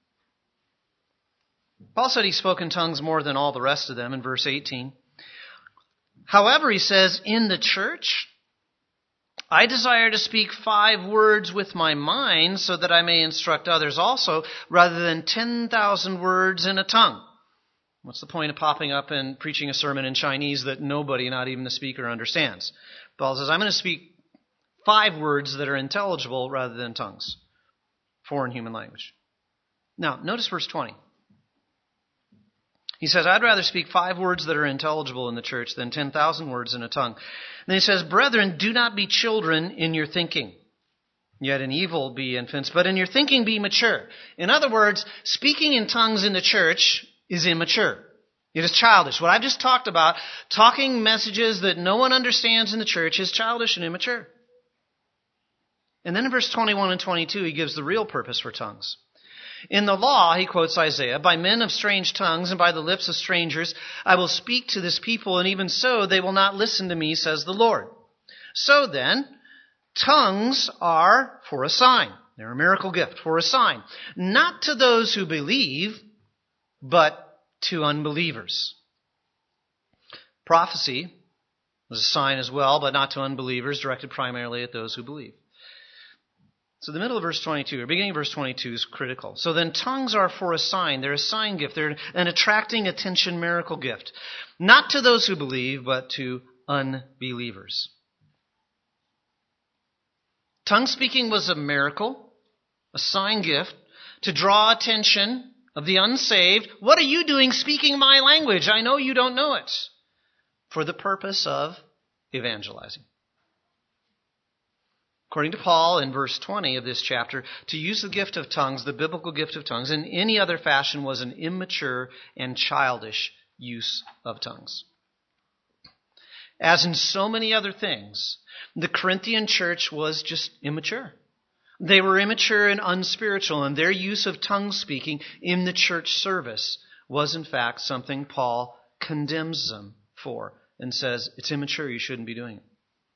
[SPEAKER 1] Paul said he spoke in tongues more than all the rest of them in verse eighteen. However, he says, in the church, I desire to speak five words with my mind so that I may instruct others also, rather than ten thousand words in a tongue. What's the point of popping up and preaching a sermon in Chinese that nobody, not even the speaker, understands? Paul says, I'm going to speak five words that are intelligible rather than tongues, foreign human language. Now, notice verse twenty. He says, I'd rather speak five words that are intelligible in the church than ten thousand words in a tongue. And then he says, brethren, do not be children in your thinking. Yet in evil be infants, but in your thinking be mature. In other words, speaking in tongues in the church is immature. It is childish. What I've just talked about, talking messages that no one understands in the church, is childish and immature. And then in verse twenty-one and twenty-two, he gives the real purpose for tongues. In the law, he quotes Isaiah, by men of strange tongues and by the lips of strangers, I will speak to this people, and even so they will not listen to me, says the Lord. So then, tongues are for a sign. They're a miracle gift for a sign. Not to those who believe, but to unbelievers. Prophecy was a sign as well, but not to unbelievers, directed primarily at those who believe. So the middle of verse twenty-two, or beginning of verse twenty-two, is critical. So then tongues are for a sign. They're a sign gift. They're an attracting attention miracle gift. Not to those who believe, but to unbelievers. Tongue speaking was a miracle, a sign gift, to draw attention of the unsaved. What are you doing speaking my language? I know you don't know it. For the purpose of evangelizing. According to Paul in verse twenty of this chapter, to use the gift of tongues, the biblical gift of tongues, in any other fashion was an immature and childish use of tongues. As in so many other things, the Corinthian church was just immature. They were immature and unspiritual, and their use of tongue speaking in the church service was in fact something Paul condemns them for and says, it's immature, you shouldn't be doing it.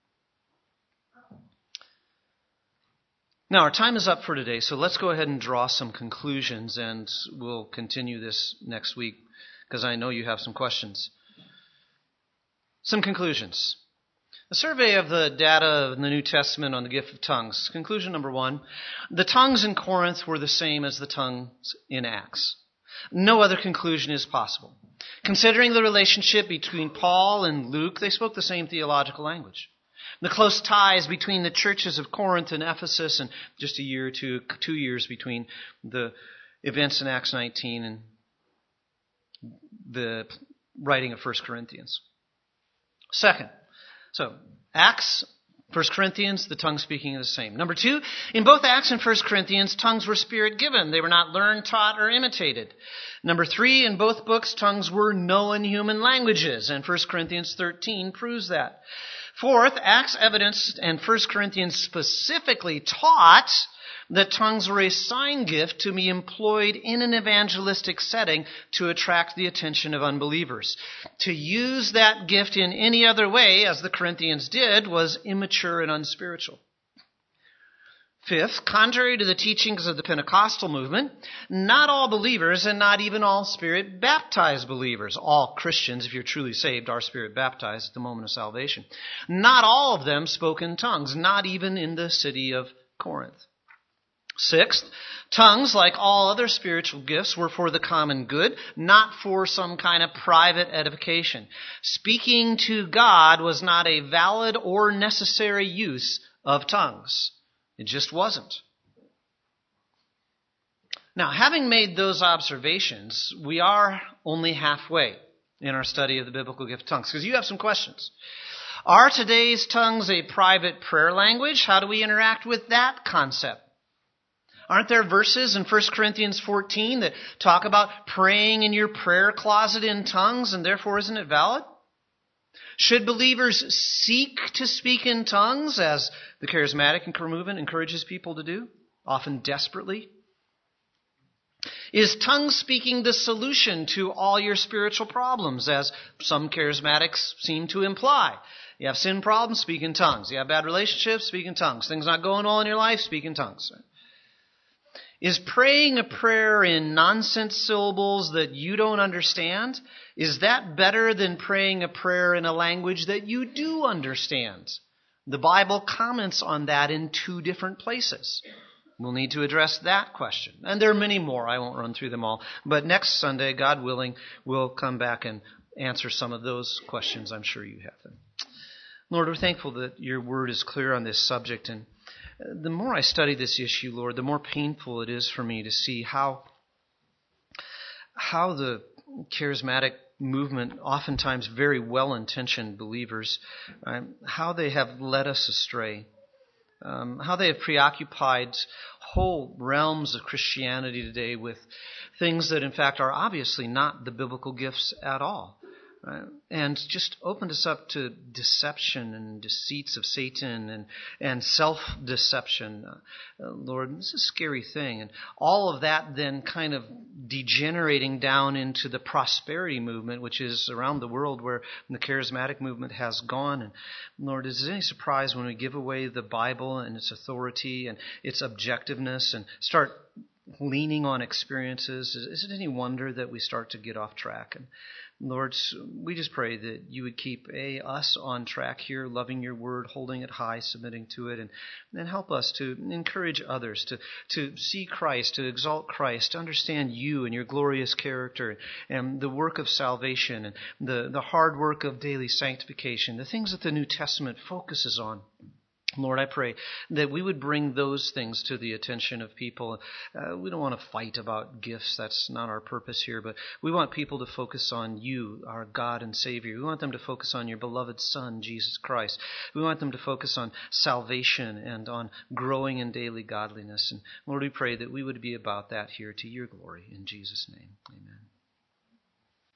[SPEAKER 1] Now, our time is up for today, so let's go ahead and draw some conclusions, and we'll continue this next week, because I know you have some questions. Some conclusions. A survey of the data in the New Testament on the gift of tongues. Conclusion number one, the tongues in Corinth were the same as the tongues in Acts. No other conclusion is possible. Considering the relationship between Paul and Luke, they spoke the same theological language. The close ties between the churches of Corinth and Ephesus, and just a year or two, two years between the events in Acts nineteen and the writing of First Corinthians. Second, so Acts, First Corinthians, the tongue speaking is the same. Number two, in both Acts and First Corinthians, tongues were spirit-given. They were not learned, taught, or imitated. Number three, in both books, tongues were known human languages, and First Corinthians thirteen proves that. Fourth, Acts evidence and First Corinthians specifically taught that tongues were a sign gift to be employed in an evangelistic setting to attract the attention of unbelievers. To use that gift in any other way, as the Corinthians did, was immature and unspiritual. Fifth, contrary to the teachings of the Pentecostal movement, not all believers and not even all Spirit-baptized believers, all Christians, if you're truly saved, are Spirit-baptized at the moment of salvation. Not all of them spoke in tongues, not even in the city of Corinth. Sixth, tongues, like all other spiritual gifts, were for the common good, not for some kind of private edification. Speaking to God was not a valid or necessary use of tongues. It just wasn't. Now, having made those observations, we are only halfway in our study of the biblical gift of tongues, because you have some questions. Are today's tongues a private prayer language? How do we interact with that concept? Aren't there verses in First Corinthians fourteen that talk about praying in your prayer closet in tongues, and therefore isn't it valid? Should believers seek to speak in tongues, as the charismatic movement encourages people to do, often desperately? Is tongue speaking the solution to all your spiritual problems, as some charismatics seem to imply? You have sin problems, speak in tongues. You have bad relationships, speak in tongues. Things not going well in your life, speak in tongues. Is praying a prayer in nonsense syllables that you don't understand, is that better than praying a prayer in a language that you do understand? The Bible comments on that in two different places. We'll need to address that question. And there are many more. I won't run through them all. But next Sunday, God willing, we'll come back and answer some of those questions. I'm sure you have them. Lord, we're thankful that your word is clear on this subject. And the more I study this issue, Lord, the more painful it is for me to see how, how the charismatic movement, oftentimes very well-intentioned believers, um, how they have led us astray. Um, how they have preoccupied whole realms of Christianity today with things that, in fact, are obviously not the biblical gifts at all. Right? And just opened us up to deception and deceits of Satan and, and self-deception. Uh, Lord, this is a scary thing. And all of that then kind of degenerating down into the prosperity movement, which is around the world where the charismatic movement has gone. And Lord, is it any surprise when we give away the Bible and its authority and its objectiveness and start leaning on experiences? Is it any wonder that we start to get off track? And Lord, we just pray that you would keep a, us on track here, loving your word, holding it high, submitting to it, and, and help us to encourage others to, to see Christ, to exalt Christ, to understand you and your glorious character and the work of salvation and the, the hard work of daily sanctification, the things that the New Testament focuses on. Lord, I pray that we would bring those things to the attention of people. Uh, we don't want to fight about gifts. That's not our purpose here. But we want people to focus on you, our God and Savior. We want them to focus on your beloved Son, Jesus Christ. We want them to focus on salvation and on growing in daily godliness. And Lord, we pray that we would be about that here to your glory. In Jesus' name, amen.